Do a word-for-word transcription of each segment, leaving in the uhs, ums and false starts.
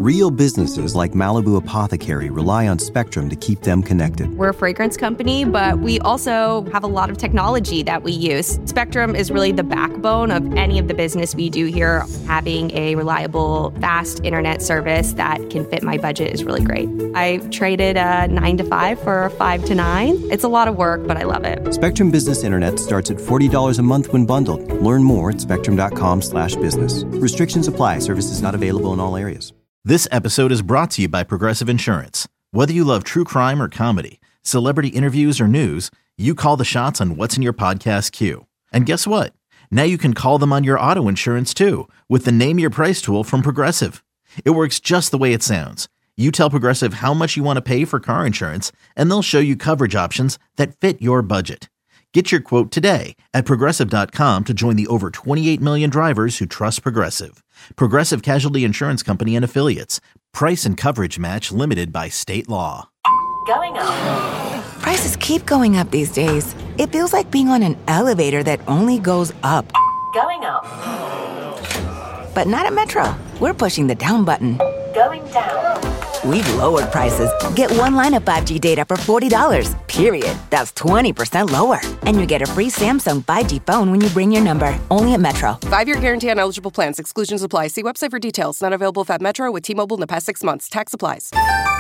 Real businesses like Malibu Apothecary rely on Spectrum to keep them connected. We're a fragrance company, but we also have a lot of technology that we use. Spectrum is really the backbone of any of the business we do here. Having a reliable, fast internet service that can fit my budget is really great. I traded a nine to five for a five to nine. It's a lot of work, but I love it. Spectrum Business Internet starts at forty dollars a month when bundled. Learn more at spectrum.com slash business. Restrictions apply. Services not available in all areas. This episode is brought to you by Progressive Insurance. Whether you love true crime or comedy, celebrity interviews or news, you call the shots on what's in your podcast queue. And guess what? Now you can call them on your auto insurance too with the Name Your Price tool from Progressive. It works just the way it sounds. You tell Progressive how much you want to pay for car insurance, and they'll show you coverage options that fit your budget. Get your quote today at Progressive dot com to join the over twenty-eight million drivers who trust Progressive. Progressive Casualty Insurance Company and Affiliates. Price and coverage match limited by state law. Going up. Prices keep going up these days. It feels like being on an elevator that only goes up. Going up. But not at Metro. We're pushing the down button. Going down. We've lowered prices. Get one line of five G data for forty dollars, period. That's twenty percent lower. And you get a free Samsung five G phone when you bring your number. Only at Metro. Five-year guarantee on eligible plans. Exclusions apply. See website for details. Not available at Metro with T-Mobile in the past six months. Tax applies.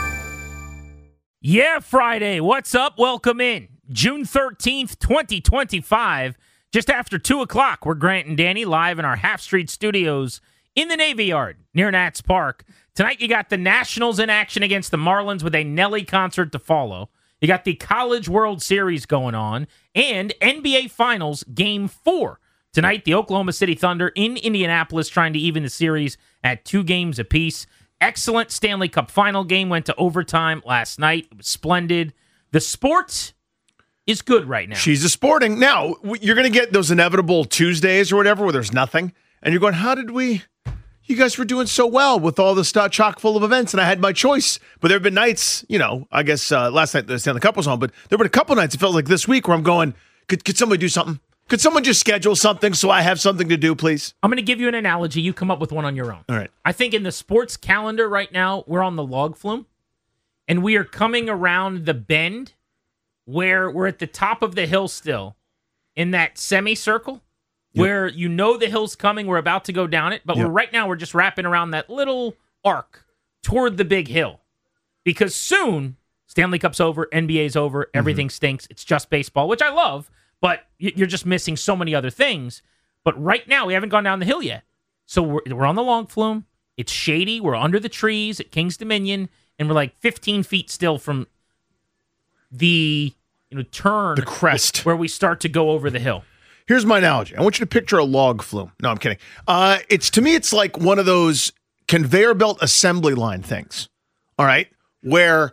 Yeah, Friday. What's up? Welcome in. June thirteenth, twenty twenty-five. Just after two o'clock, we're Grant and Danny live in our Half Street studios in the Navy Yard near Nats Park. Tonight, you got the Nationals in action against the Marlins with a Nelly concert to follow. You got the College World Series going on and N B A Finals Game four. Tonight, the Oklahoma City Thunder in Indianapolis trying to even the series at two games apiece. Excellent Stanley Cup final game. Went to overtime last night. It was splendid. The sport is good right now. She's a sporting. Now, you're going to get those inevitable Tuesdays or whatever where there's nothing. And you're going, how did we... You guys were doing so well with all this stuff chock full of events, and I had my choice. But there have been nights, you know, I guess uh, last night the Stanley Cup was on, but there have been a couple nights, it felt like this week, where I'm going, could, could somebody do something? Could someone just schedule something so I have something to do, please? I'm going to give you an analogy. You come up with one on your own. All right. I think in the sports calendar right now, we're on the log flume, and we are coming around the bend where we're at the top of the hill still in that semicircle. Yep. Where you know the hill's coming, we're about to go down it, but yep. we're right now we're just wrapping around that little arc toward the big hill. Because soon, Stanley Cup's over, N B A's over, everything mm-hmm. stinks, it's just baseball, which I love, but you're just missing so many other things. But right now, we haven't gone down the hill yet. So we're, we're on the long flume, it's shady, we're under the trees at King's Dominion, and we're like fifteen feet still from the you know turn, the crest, where we start to go over the hill. Here's my analogy. I want you to picture a log flume. No, I'm kidding. Uh, it's to me, it's like one of those conveyor belt assembly line things. All right, where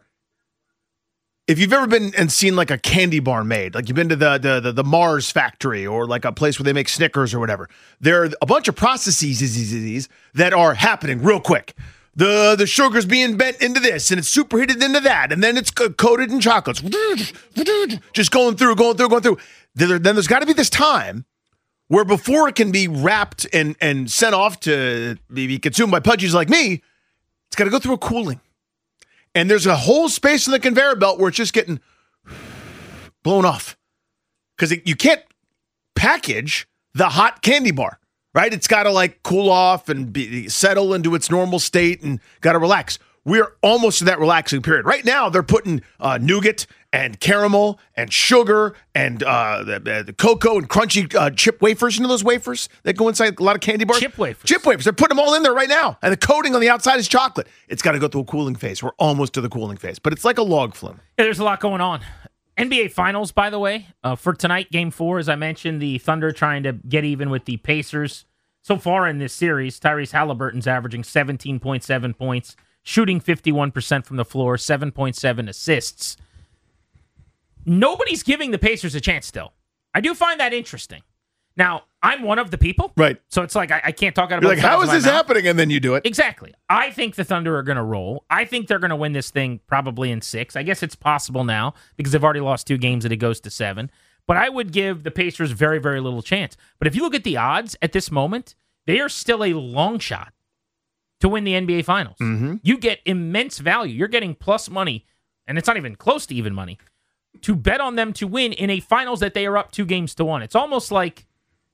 if you've ever been and seen like a candy bar made, like you've been to the the the, the Mars factory or like a place where they make Snickers or whatever, there are a bunch of processes that are happening real quick. The the sugar's being bent into this, and it's superheated into that, and then it's coated in chocolates. Just going through, going through, going through. Then there's got to be this time where before it can be wrapped and, and sent off to be consumed by pudgies like me, it's got to go through a cooling. And there's a whole space in the conveyor belt where it's just getting blown off. Because you can't package the hot candy bar, right? It's got to like cool off and be, settle into its normal state and got to relax. We're almost to that relaxing period. Right now, they're putting uh, nougat and caramel and sugar and uh, the, the cocoa and crunchy uh, chip wafers. You know those wafers that go inside a lot of candy bars? Chip wafers. Chip wafers. They're putting them all in there right now. And the coating on the outside is chocolate. It's got to go through a cooling phase. We're almost to the cooling phase. But it's like a log flume. Yeah, there's a lot going on. N B A Finals, by the way, uh, for tonight, Game four, as I mentioned, the Thunder trying to get even with the Pacers. So far in this series, Tyrese Halliburton's averaging seventeen point seven points, shooting fifty-one percent from the floor, seven point seven assists. Nobody's giving the Pacers a chance still. I do find that interesting. Now, I'm one of the people. Right. So it's like, I, I can't talk out You're about like, how is this happening? And then you do it. Exactly. I think the Thunder are going to roll. I think they're going to win this thing probably in six. I guess it's possible now because they've already lost two games and it goes to seven. But I would give the Pacers very, very little chance. But if you look at the odds at this moment, they are still a long shot to win the N B A Finals. Mm-hmm. You get immense value. You're getting plus money, and it's not even close to even money, to bet on them to win in a Finals that they are up two games to one. It's almost like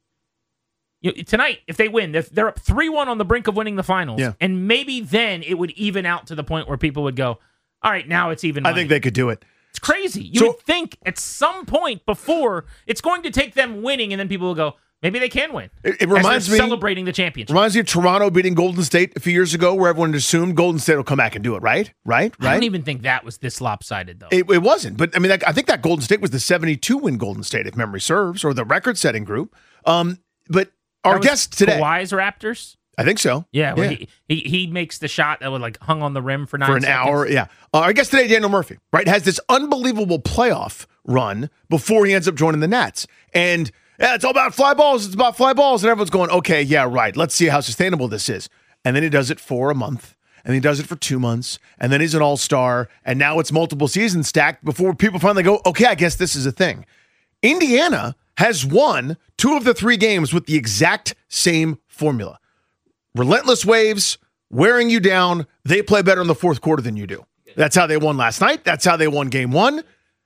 you know, tonight, if they win, if they're up three one on the brink of winning the Finals, yeah. and maybe then it would even out to the point where people would go, all right, now it's even money. I think they could do it. It's crazy. You so, would think at some point before, it's going to take them winning, and then people will go, maybe they can win. It, it reminds me celebrating the championship. Reminds me of Toronto beating Golden State a few years ago, where everyone assumed Golden State will come back and do it. Right, right, right. I don't even think that was this lopsided, though. It, it wasn't, but I mean, I think that Golden State was the seventy-two win Golden State, if memory serves, or the record-setting group. Um, but our guest today, Kawhi's Raptors. I think so. Yeah, where yeah. He, he he makes the shot that would like hung on the rim for nine for an seconds. hour. Yeah, uh, our guest today, Daniel Murphy, right, has this unbelievable playoff run before he ends up joining the Nets, and yeah, it's all about fly balls. It's about fly balls, and everyone's going, okay, yeah, right. Let's see how sustainable this is. And then he does it for a month, and he does it for two months, and then he's an all-star, and now it's multiple seasons stacked before people finally go, okay, I guess this is a thing. Indiana has won two of the three games with the exact same formula. Relentless waves, wearing you down. They play better in the fourth quarter than you do. That's how they won last night. That's how they won game one.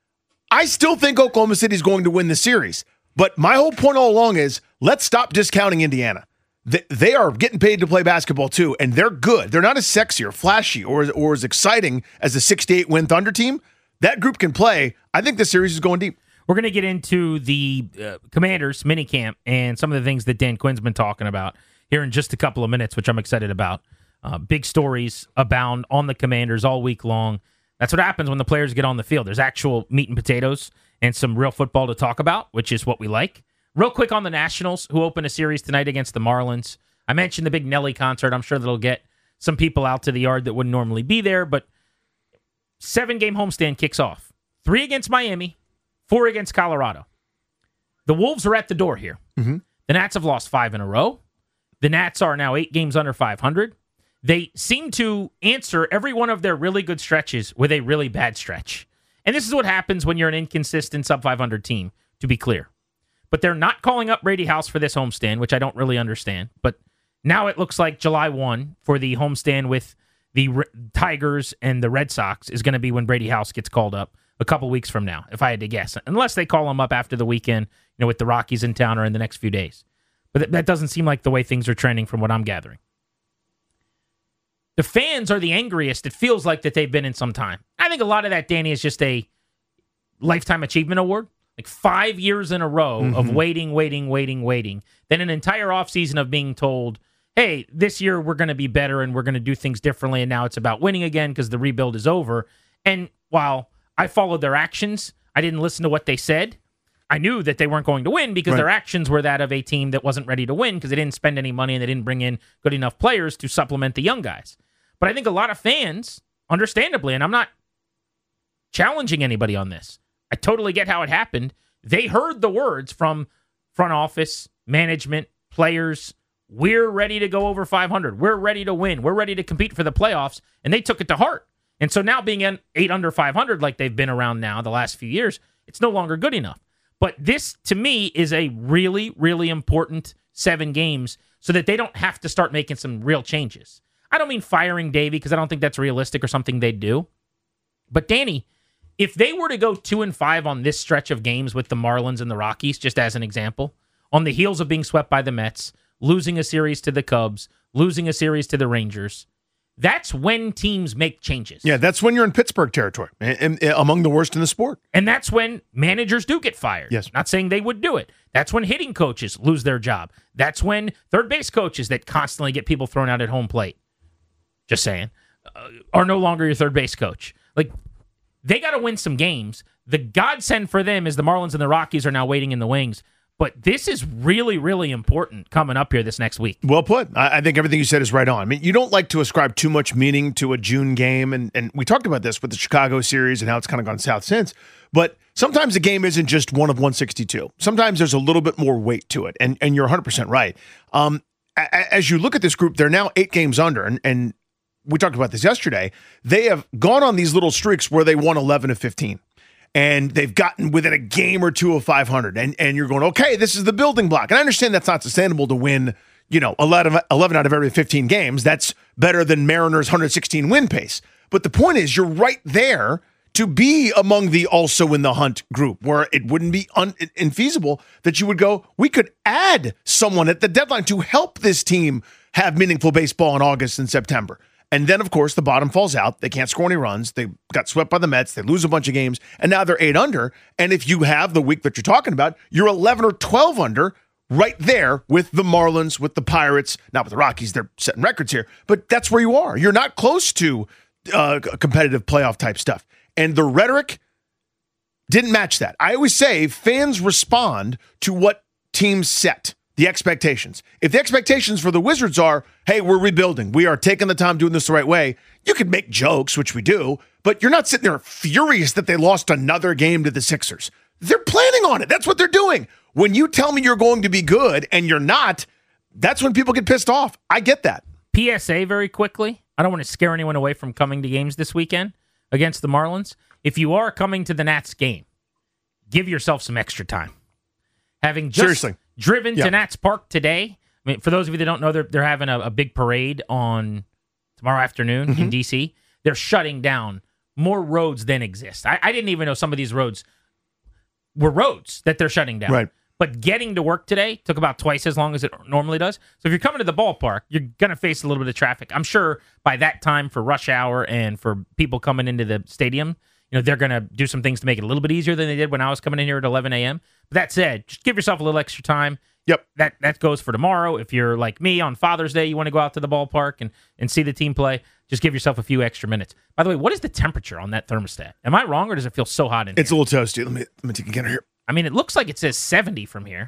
I still think Oklahoma City is going to win the series. But my whole point all along is let's stop discounting Indiana. They, they are getting paid to play basketball too, and they're good. They're not as sexy or flashy or, or as exciting as the sixty-eight win Thunder team. That group can play. I think the series is going deep. We're going to get into the uh, Commanders minicamp and some of the things that Dan Quinn's been talking about here in just a couple of minutes, which I'm excited about. Uh, big stories abound on the Commanders all week long. That's what happens when the players get on the field. There's actual meat and potatoes and some real football to talk about, which is what we like. Real quick on the Nationals, who open a series tonight against the Marlins. I mentioned the big Nelly concert. I'm sure that'll get some people out to the yard that wouldn't normally be there, but seven-game homestand kicks off. Three against Miami, four against Colorado. The Wolves are at the door here. Mm-hmm. The Nats have lost five in a row. The Nats are now eight games under five hundred. They seem to answer every one of their really good stretches with a really bad stretch. And this is what happens when you're an inconsistent sub five hundred team, to be clear. But they're not calling up Brady House for this homestand, which I don't really understand. But now it looks like July first for the homestand with the R- Tigers and the Red Sox is going to be when Brady House gets called up a couple weeks from now, if I had to guess. Unless they call him up after the weekend, you know, with the Rockies in town or in the next few days. But th- that doesn't seem like the way things are trending from what I'm gathering. The fans are the angriest it feels like that they've been in some time. I think a lot of that, Danny, is just a Lifetime Achievement Award. Like five years in a row mm-hmm. of waiting, waiting, waiting, waiting. Then an entire offseason of being told, hey, this year we're going to be better and we're going to do things differently, and now it's about winning again because the rebuild is over. And while I followed their actions, I didn't listen to what they said. I knew that they weren't going to win because right. their actions were that of a team that wasn't ready to win because they didn't spend any money and they didn't bring in good enough players to supplement the young guys. But I think a lot of fans, understandably, and I'm not challenging anybody on this, I totally get how it happened. They heard the words from front office, management, players, we're ready to go over five hundred. We're ready to win. We're ready to compete for the playoffs, and they took it to heart. And so now being in eight under five hundred like they've been around now the last few years, it's no longer good enough. But this, to me, is a really, really important seven games so that they don't have to start making some real changes. I don't mean firing Davey because I don't think that's realistic or something they'd do. But Danny, if they were to go two and five on this stretch of games with the Marlins and the Rockies, just as an example, on the heels of being swept by the Mets, losing a series to the Cubs, losing a series to the Rangers, that's when teams make changes. Yeah, that's when you're in Pittsburgh territory, and, and, and among the worst in the sport. And that's when managers do get fired. Yes. Not saying they would do it. That's when hitting coaches lose their job. That's when third base coaches that constantly get people thrown out at home plate, just saying, uh, are no longer your third base coach. Like, they got to win some games. The godsend for them is the Marlins and the Rockies are now waiting in the wings. But this is really, really important coming up here this next week. Well put. I, I think everything you said is right on. I mean, you don't like to ascribe too much meaning to a June game, and, and we talked about this with the Chicago series and how it's kind of gone south since. But sometimes a game isn't just one of one sixty-two. Sometimes there's a little bit more weight to it, and, and you're one hundred percent right. Um, a, as you look at this group, they're now eight games under, and, and we talked about this yesterday. They have gone on these little streaks where they won eleven of fifteen. And they've gotten within a game or two of five hundred. And and you're going, okay, this is the building block. And I understand that's not sustainable to win, you know, eleven, eleven out of every fifteen games. That's better than Mariners' one hundred sixteen win pace. But the point is, you're right there to be among the also in the hunt group, where it wouldn't be un- infeasible that you would go, we could add someone at the deadline to help this team have meaningful baseball in August and September. And then, of course, the bottom falls out. They can't score any runs. They got swept by the Mets. They lose a bunch of games, and now they're eight under. And if you have the week that you're talking about, you're eleven or twelve under, right there with the Marlins, with the Pirates, not with the Rockies. They're setting records here, but that's where you are. You're not close to uh, competitive playoff type stuff. And the rhetoric didn't match that. I always say fans respond to what teams set, the expectations. If the expectations for the Wizards are, hey, we're rebuilding, we are taking the time doing this the right way, you could make jokes, which we do, but you're not sitting there furious that they lost another game to the Sixers. They're planning on it. That's what they're doing. When you tell me you're going to be good and you're not, that's when people get pissed off. I get that. P S A very quickly. I don't want to scare anyone away from coming to games this weekend against the Marlins. If you are coming to the Nats game, give yourself some extra time. Having just Seriously. driven Yeah. to Nats Park today, I mean, for those of you that don't know, they're, they're having a, a big parade on tomorrow afternoon Mm-hmm. in D C. They're shutting down more roads than exist. I, I didn't even know some of these roads were roads that they're shutting down. Right. But getting to work today took about twice as long as it normally does. So if you're coming to the ballpark, you're going to face a little bit of traffic. I'm sure by that time for rush hour and for people coming into the stadium, you know, they're going to do some things to make it a little bit easier than they did when I was coming in here at eleven a.m. But that said, just give yourself a little extra time. Yep. That that goes for tomorrow. If you're like me on Father's Day, you want to go out to the ballpark and, and see the team play, just give yourself a few extra minutes. By the way, what is the temperature on that thermostat? Am I wrong, or does it feel so hot in It's here? a little toasty. Let me let me take a gander here. I mean, it looks like it says seventy from here.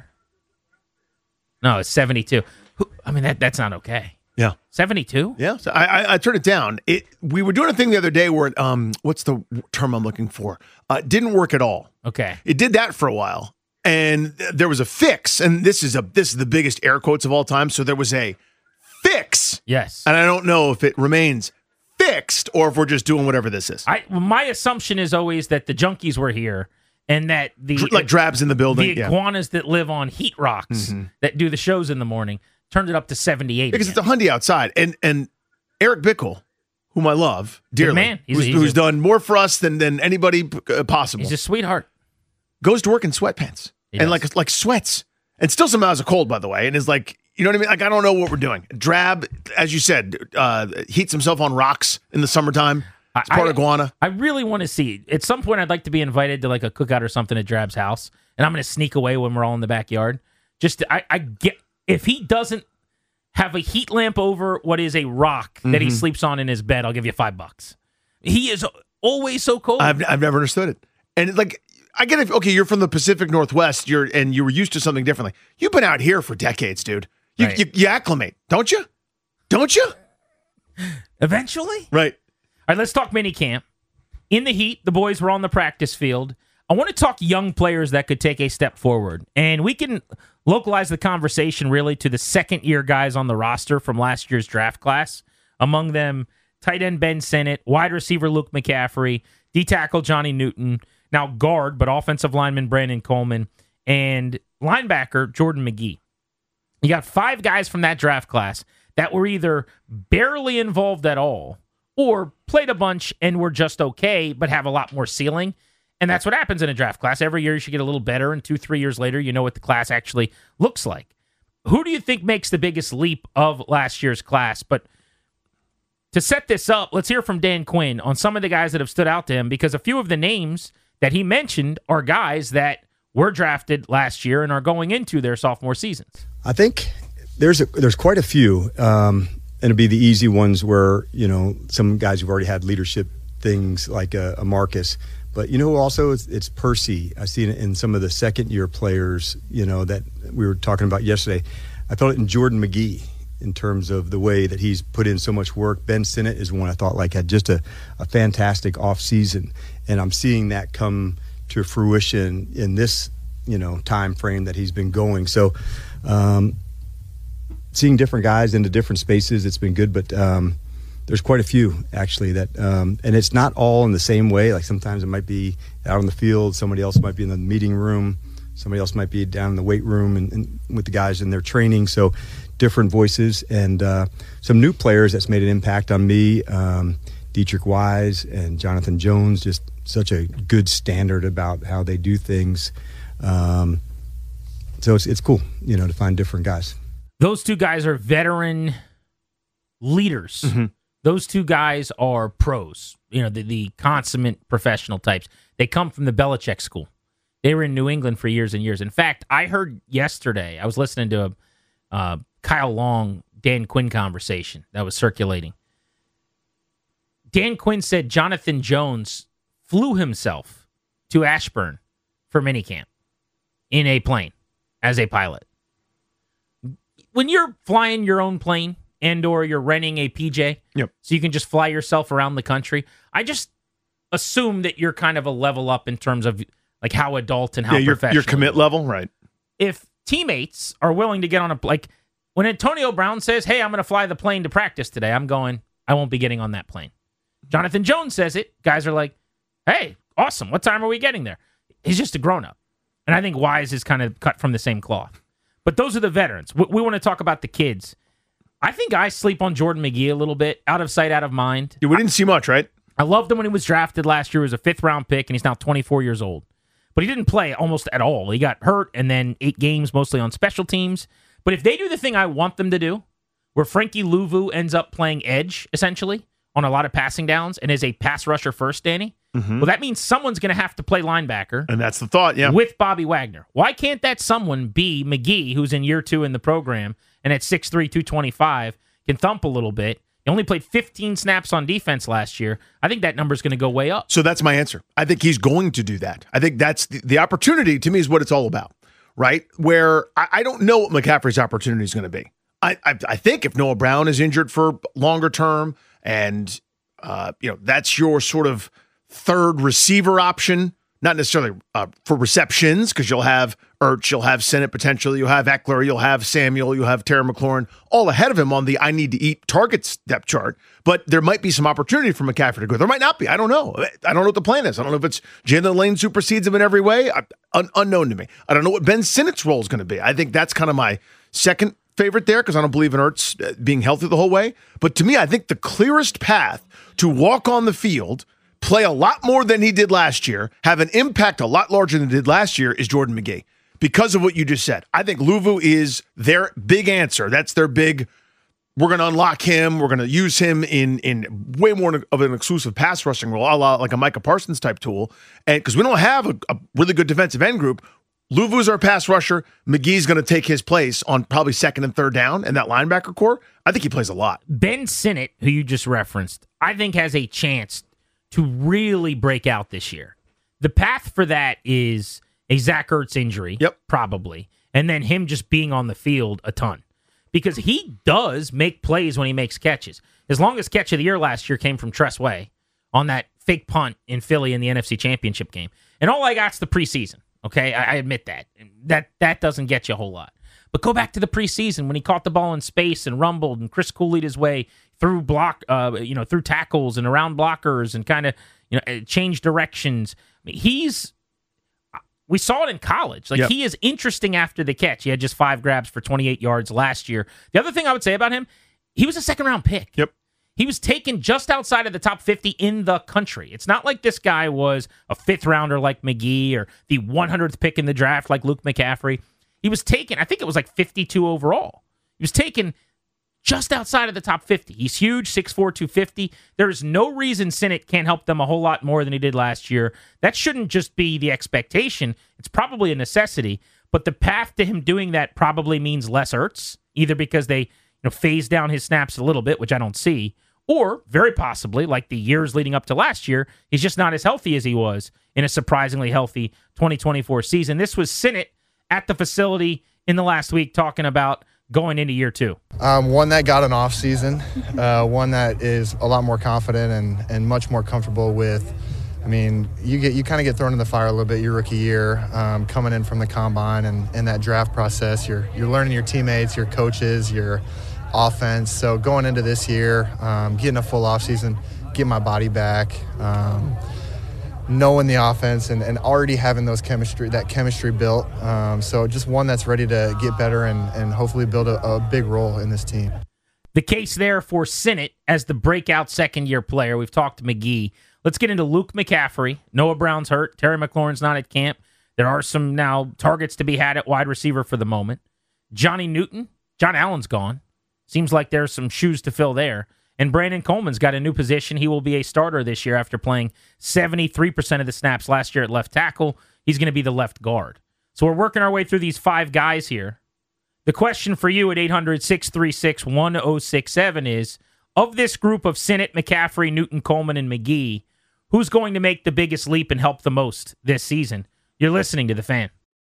No, it's seventy-two. Who- I mean, that that's not okay. Yeah. seventy-two? Yeah, so I, I, I turned it down. It we were doing a thing the other day where it, um, what's the term I'm looking for? Uh, it didn't work at all. Okay. It did that for a while, and th- there was a fix. And this is a this is the biggest air quotes of all time. So there was a fix, Yes. and I don't know if it remains fixed or if we're just doing whatever this is. I my assumption is always that the junkies were here and that the Dr- like Drab's in the building, the yeah. iguanas that live on heat rocks that do the shows in the morning turned it up to seventy-eight. because again. it's a Hyundai outside, and and Eric Bickle, whom I love dearly, man. He's a- who's, he's who's a- done more for us than than anybody uh, possible. He's a sweetheart. Goes to work in sweatpants He and does. like like sweats, and still somehow has a cold, by the way, and is like, you know what I mean? Like, I don't know what we're doing. Drab, as you said, uh, heats himself on rocks in the summertime. It's part I- iguana. I really want to see. At some point, I'd like to be invited to like a cookout or something at Drab's house, and I'm going to sneak away when we're all in the backyard. Just to, I, I get if he doesn't have a heat lamp over what is a rock that Mm-hmm. he sleeps on in his bed, I'll give you five bucks. He is always so cold. I've I've never understood it, and like. I get it. Okay, you're from the Pacific Northwest. You're and you were used to something differently. You've been out here for decades, dude. You, Right. you, you acclimate, don't you? Don't you? Eventually. Right. All right, let's talk mini camp. In the heat, the boys were on the practice field. I want to talk young players that could take a step forward. And we can localize the conversation really to the second year guys on the roster from last year's draft class. Among them, tight end Ben Sinnott, wide receiver Luke McCaffrey, D tackle Johnny Newton, now guard, but offensive lineman Brandon Coleman, and linebacker Jordan McGee. You got five guys from that draft class that were either barely involved at all or played a bunch and were just okay, but have a lot more ceiling. And that's what happens in a draft class. Every year you should get a little better, and two, three years later, you know what the class actually looks like. Who do you think makes the biggest leap of last year's class? But to set this up, let's hear from Dan Quinn on some of the guys that have stood out to him, because a few of the names that he mentioned are guys that were drafted last year and are going into their sophomore seasons. I think there's a, there's quite a few, um, and it'd be the easy ones where, you know, some guys who've already had leadership things like a, a Marcus. But, you know, also it's, it's Percy. I see it in some of the second-year players, you know, that we were talking about yesterday. I felt it in Jordan McGee in terms of the way that he's put in so much work. Ben Sinnott is one I thought like had just a, a fantastic offseason, and I'm seeing that come to fruition in this, you know, time frame that he's been going. So um, seeing different guys into different spaces, it's been good, but um, there's quite a few actually that, um, and it's not all in the same way. Like sometimes it might be out on the field, somebody else might be in the meeting room, Somebody else might be down in the weight room and, and with the guys in their training. So different voices and uh, some new players that's made an impact on me. Um, Dietrich Wise and Jonathan Jones, just such a good standard about how they do things. Um, so it's it's cool, you know, to find different guys. Those two guys are veteran leaders. Mm-hmm. Those two guys are pros, you know, the, the consummate professional types. They come from the Belichick school. They were in New England for years and years. In fact, I heard yesterday, I was listening to a uh, Kyle Long, Dan Quinn conversation that was circulating. Dan Quinn said Jonathan Jones flew himself to Ashburn for minicamp in a plane as a pilot. When you're flying your own plane and or you're renting a P J, yep. so you can just fly yourself around the country, I just assume that you're kind of a level up in terms of like how adult and how yeah, your, professional. Your commit level, right. If teammates are willing to get on a, like when Antonio Brown says, hey, I'm going to fly the plane to practice today, I'm going, I won't be getting on that plane. Jonathan Jones says it. Guys are like, hey, awesome. What time are we getting there? He's just a grown-up. And I think Wise is kind of cut from the same cloth. But those are the veterans. We, we want to talk about the kids. I think I sleep on Jordan McGee a little bit. Out of sight, out of mind. Yeah, we didn't see much, right? I loved him when he was drafted last year as a fifth-round pick, and he's now twenty-four years old. But he didn't play almost at all. He got hurt, and then eight games mostly on special teams. But if they do the thing I want them to do, where Frankie Louvu ends up playing edge, essentially, on a lot of passing downs, and is a pass rusher first, Danny, mm-hmm. well, that means someone's going to have to play linebacker. And that's the thought, yeah. With Bobby Wagner. Why can't that someone be McGee, who's in year two in the program, and at six three, two twenty-five, can thump a little bit? He only played fifteen snaps on defense last year. I think that number's going to go way up. So that's my answer. I think he's going to do that. I think that's the, the opportunity, to me, is what it's all about, right? Where I, I don't know what McCaffrey's opportunity is going to be. I, I I think if Noah Brown is injured for longer term, and uh, you know that's your sort of third receiver option, not necessarily uh, for receptions, because you'll have Ertz, you'll have Sennett potentially, you'll have Eckler, you'll have Samuel, you'll have Terry McLaurin, all ahead of him on the I need to eat targets depth chart. But there might be some opportunity for McCaffrey to go. There might not be. I don't know. I don't know what the plan is. I don't know if it's Jalen Lane supersedes him in every way. Un- unknown to me. I don't know what Ben Sinnott's role is going to be. I think that's kind of my second favorite there, because I don't believe in Ertz being healthy the whole way. But to me, I think the clearest path to walk on the field, play a lot more than he did last year, have an impact a lot larger than he did last year, is Jordan McGee. Because of what you just said. I think Louvu is their big answer. That's their big, we're going to unlock him, we're going to use him in in way more of an exclusive pass rushing role, a la like a Micah Parsons type tool. And because we don't have a, a really good defensive end group, Louvu's our pass rusher. McGee's going to take his place on probably second and third down in that linebacker core. I think he plays a lot. Ben Sinnott, who you just referenced, I think has a chance to really break out this year. The path for that is a Zach Ertz injury, yep. probably, and then him just being on the field a ton. Because he does make plays when he makes catches. His longest catch of the year last year came from Tress Way on that fake punt in Philly in the N F C Championship game. And all I got's the preseason, okay? I, I admit that. That that doesn't get you a whole lot. But go back to the preseason when he caught the ball in space and rumbled, and Chris Cooleyed his way through block, uh, you know, through tackles and around blockers and kind of, you know, changed directions. I mean, he's... We saw it in college. Like, yep. He is interesting after the catch. He had just five grabs for twenty-eight yards last year. The other thing I would say about him, he was a second-round pick. Yep. He was taken just outside of the top fifty in the country. It's not like this guy was a fifth-rounder like McGee or the one hundredth pick in the draft like Luke McCaffrey. He was taken, I think it was like fifty-two overall. He was taken just outside of the top fifty. He's huge, six four, two fifty. There's no reason Sinnott can't help them a whole lot more than he did last year. That shouldn't just be the expectation. It's probably a necessity, but the path to him doing that probably means less Ertz, either because they you know phase down his snaps a little bit, which I don't see, or very possibly, like the years leading up to last year, he's just not as healthy as he was in a surprisingly healthy twenty twenty-four season. This was Sinnott at the facility in the last week talking about going into year two. Um, one that got an off season, uh, one that is a lot more confident and, and much more comfortable with. I mean, you get you kind of get thrown in the fire a little bit your rookie year, um, coming in from the combine and, and that draft process. You're you're learning your teammates, your coaches, your offense. So going into this year, um, getting a full off season, getting my body back. Um, knowing the offense and, and already having those chemistry, that chemistry built. Um, so just one that's ready to get better and, and hopefully build a, a big role in this team. The case there for Sinnott as the breakout second-year player. We've talked to McGee. Let's get into Luke McCaffrey. Noah Brown's hurt. Terry McLaurin's not at camp. There are some now targets to be had at wide receiver for the moment. Johnny Newton. John Allen's gone. Seems like there's some shoes to fill there. And Brandon Coleman's got a new position. He will be a starter this year after playing seventy-three percent of the snaps last year at left tackle. He's going to be the left guard. So we're working our way through these five guys here. The question for you at eight hundred, six three six, one oh six seven is, of this group of Sinnott, McCaffrey, Newton, Coleman, and McGee, who's going to make the biggest leap and help the most this season? You're listening to The Fan.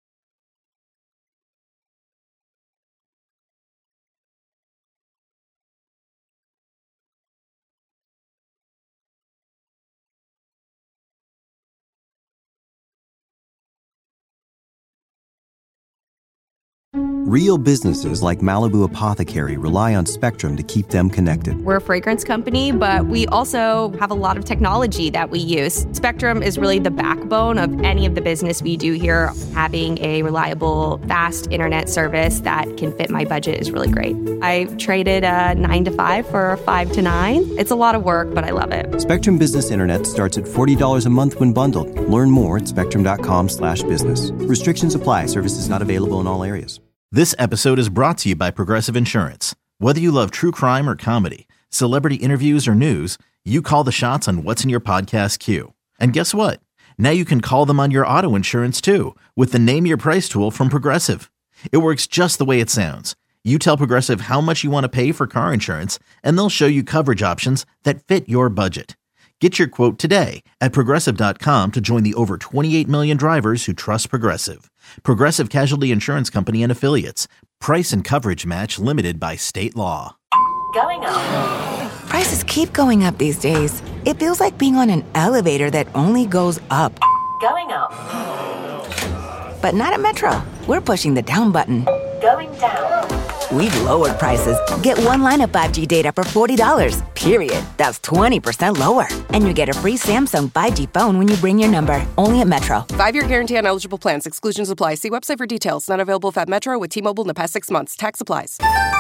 Real businesses like Malibu Apothecary rely on Spectrum to keep them connected. We're a fragrance company, but we also have a lot of technology that we use. Spectrum is really the backbone of any of the business we do here. Having a reliable, fast internet service that can fit my budget is really great. I traded a nine to five for a five to nine. It's a lot of work, but I love it. Spectrum Business Internet starts at forty dollars a month when bundled. Learn more at spectrum.com slash business. Restrictions apply. Services not available in all areas. This episode is brought to you by Progressive Insurance. Whether you love true crime or comedy, celebrity interviews or news, you call the shots on what's in your podcast queue. And guess what? Now you can call them on your auto insurance too with the Name Your Price tool from Progressive. It works just the way it sounds. You tell Progressive how much you want to pay for car insurance, and they'll show you coverage options that fit your budget. Get your quote today at Progressive dot com to join the over twenty-eight million drivers who trust Progressive. Progressive Casualty Insurance Company and Affiliates. Price and coverage match limited by state law. Going up. Prices keep going up these days. It feels like being on an elevator that only goes up. Going up. But not at Metro. We're pushing the down button. Going down. We've lowered prices. Get one line of five G data for forty dollars, period. That's twenty percent lower. And you get a free Samsung five G phone when you bring your number. Only at Metro. Five-year guarantee on eligible plans. Exclusions apply. See website for details. Not available if at Metro with T-Mobile in the past six months. Tax applies.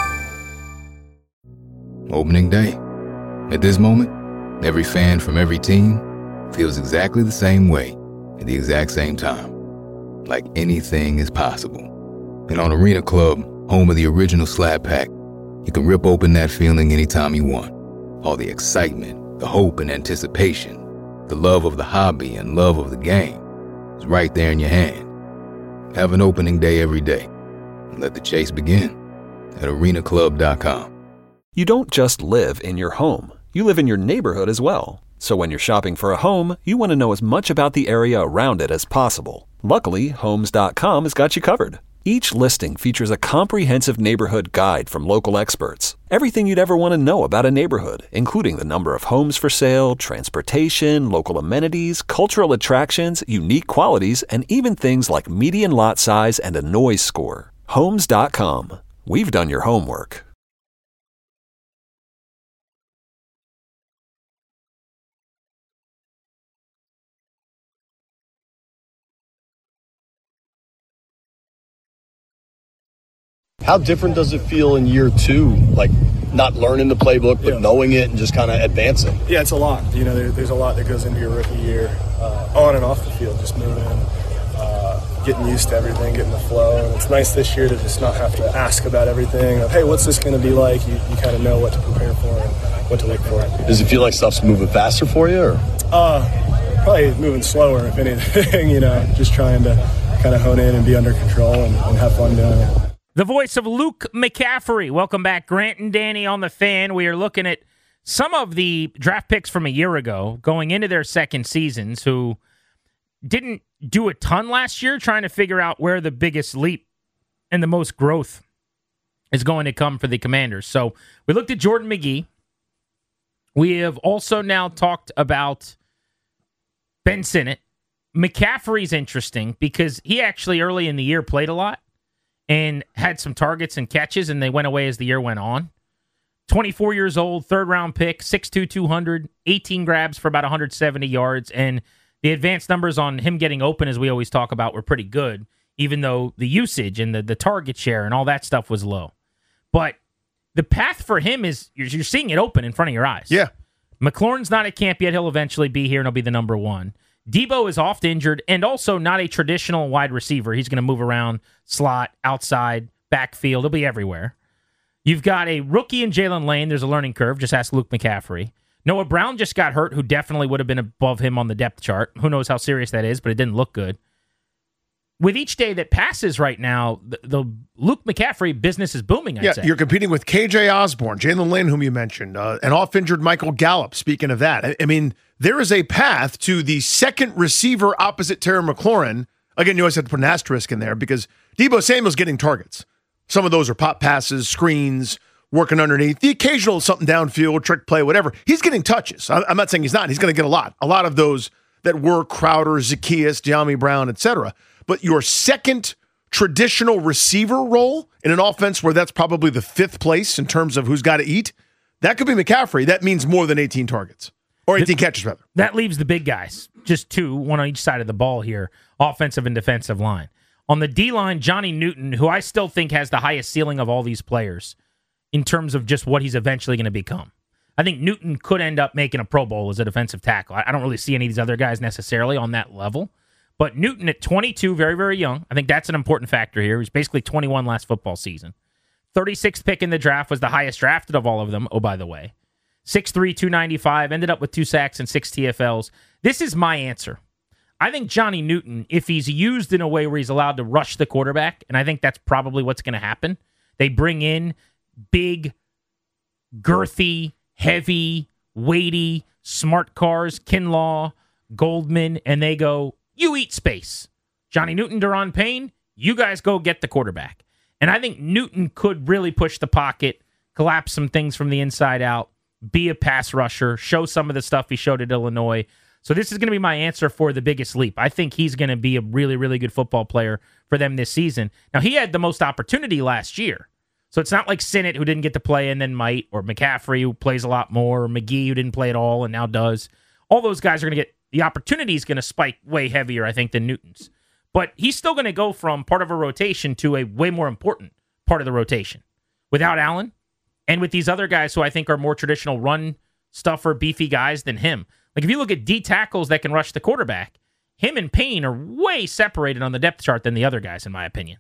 Opening day. At this moment, every fan from every team feels exactly the same way at the exact same time. Like anything is possible. And on Arena Club, home of the original Slab Pack, you can rip open that feeling anytime you want. All the excitement, the hope and anticipation, the love of the hobby and love of the game is right there in your hand. Have an opening day every day. And let the chase begin at arena club dot com. You don't just live in your home. You live in your neighborhood as well. So when you're shopping for a home, you want to know as much about the area around it as possible. Luckily, homes dot com has got you covered. Each listing features a comprehensive neighborhood guide from local experts. Everything you'd ever want to know about a neighborhood, including the number of homes for sale, transportation, local amenities, cultural attractions, unique qualities, and even things like median lot size and a noise score. homes dot com. We've done your homework. How different does it feel in year two, like not learning the playbook, but yeah. knowing it and just kind of advancing? Yeah, it's a lot. You know, there, there's a lot that goes into your rookie year, uh, on and off the field, just moving, uh, getting used to everything, getting the flow. And it's nice this year to just not have to ask about everything of, hey, what's this going to be like? You, you kind of know what to prepare for and what to look for. Does it feel like stuff's moving faster for you? Or? Uh, probably moving slower, if anything, you know, just trying to kind of hone in and be under control and, and have fun doing it. The voice of Luke McCaffrey. Welcome back, Grant and Danny on The Fan. We are looking at some of the draft picks from a year ago going into their second seasons who didn't do a ton last year, trying to figure out where the biggest leap and the most growth is going to come for the Commanders. So we looked at Jordan McGee. We have also now talked about Ben Sinnott. McCaffrey's interesting because he actually early in the year played a lot and had some targets and catches, and they went away as the year went on. twenty-four years old, third-round pick, six two, two hundred, eighteen grabs for about one hundred seventy yards, and The advanced numbers on him getting open, as we always talk about, were pretty good, even though the usage and the, the target share and all that stuff was low. But the path for him is you're, you're seeing it open in front of your eyes. Yeah. McLaurin's not at camp yet. He'll eventually be here, and he'll be the number one. Debo is oft injured and also not a traditional wide receiver. He's going to move around, slot, outside, backfield. He'll be everywhere. You've got a rookie in Jalen Lane. There's a learning curve. Just ask Luke McCaffrey. Noah Brown just got hurt, who definitely would have been above him on the depth chart. Who knows how serious that is, but it didn't look good. With each day that passes right now, the, the Luke McCaffrey business is booming, I'd yeah, say. You're competing with K J Osborne, Jalen Lane, whom you mentioned, uh, and off-injured Michael Gallup, speaking of that. I, I mean, there is a path to the second receiver opposite Terry McLaurin. Again, you always have to put an asterisk in there because Debo Samuel's getting targets. Some of those are pop passes, screens, working underneath. The occasional something downfield, trick play, whatever. He's getting touches. I, I'm not saying he's not. He's going to get a lot. A lot of those that were Crowder, Zacchaeus, De'Ami Brown, et cetera. But your second traditional receiver role in an offense where that's probably the fifth place in terms of who's got to eat, that could be McCaffrey. That means more than eighteen targets. Or eighteen the, catches, rather. That leaves the big guys. Just two, one on each side of the ball here, offensive and defensive line. On the D-line, Johnny Newton, who I still think has the highest ceiling of all these players in terms of just what he's eventually going to become. I think Newton could end up making a Pro Bowl as a defensive tackle. I don't really see any of these other guys necessarily on that level. But Newton at twenty-two, very, very young. I think that's an important factor here. He was basically twenty-one last football season. thirty-sixth pick in the draft, was the highest drafted of all of them, oh, by the way. six three, two ninety-five, ended up with two sacks and six T F Ls. This is my answer. I think Johnny Newton, if he's used in a way where he's allowed to rush the quarterback, and I think that's probably what's going to happen, they bring in big, girthy, heavy, weighty, smart cars, Kinlaw, Goldman, and they go, you eat space. Johnny Newton, Daron Payne, you guys go get the quarterback. And I think Newton could really push the pocket, collapse some things from the inside out, be a pass rusher, show some of the stuff he showed at Illinois. So this is going to be my answer for the biggest leap. I think he's going to be a really, really good football player for them this season. Now, he had the most opportunity last year. So it's not like Sinnott, who didn't get to play and then might, or McCaffrey, who plays a lot more, or McGee, who didn't play at all and now does. All those guys are going to get, the opportunity is going to spike way heavier, I think, than Newton's. But he's still going to go from part of a rotation to a way more important part of the rotation. Without Allen, and with these other guys who I think are more traditional run stuffer, beefy guys than him. Like if you look at D tackles that can rush the quarterback, him and Payne are way separated on the depth chart than the other guys, in my opinion.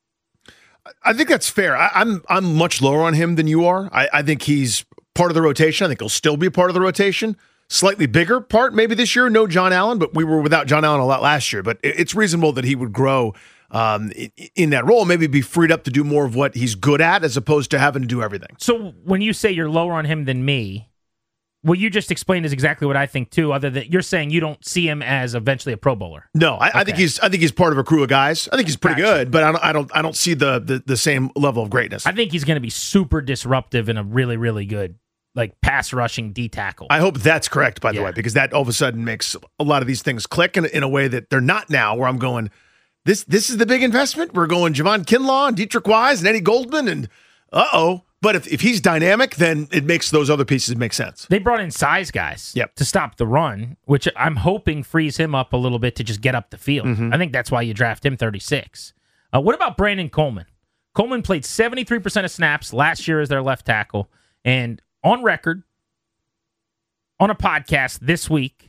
I think that's fair. I, I'm I'm much lower on him than you are. I, I think he's part of the rotation. I think he'll still be a part of the rotation. Slightly bigger part maybe this year. No John Allen, but we were without John Allen a lot last year. But it's reasonable that he would grow um, in that role, maybe be freed up to do more of what he's good at as opposed to having to do everything. So when you say you're lower on him than me, what you just explained is exactly what I think too, other than you're saying you don't see him as eventually a Pro Bowler. No, I, okay. I think he's I think he's part of a crew of guys. I think he's pretty gotcha. good, but I don't I don't I don't see the the, the same level of greatness. I think he's going to be super disruptive and a really, really good like pass rushing D tackle. I hope that's correct, by the yeah. way, because that all of a sudden makes a lot of these things click in, in a way that they're not now, where I'm going, this this is the big investment. We're going Javon Kinlaw and Dietrich Wise and Eddie Goldman and uh-oh. But if, if he's dynamic, then it makes those other pieces make sense. They brought in size guys yep. to stop the run, which I'm hoping frees him up a little bit to just get up the field. Mm-hmm. I think that's why you draft him thirty-six. Uh, what about Brandon Coleman? Coleman played seventy-three percent of snaps last year as their left tackle. And on record, on a podcast this week,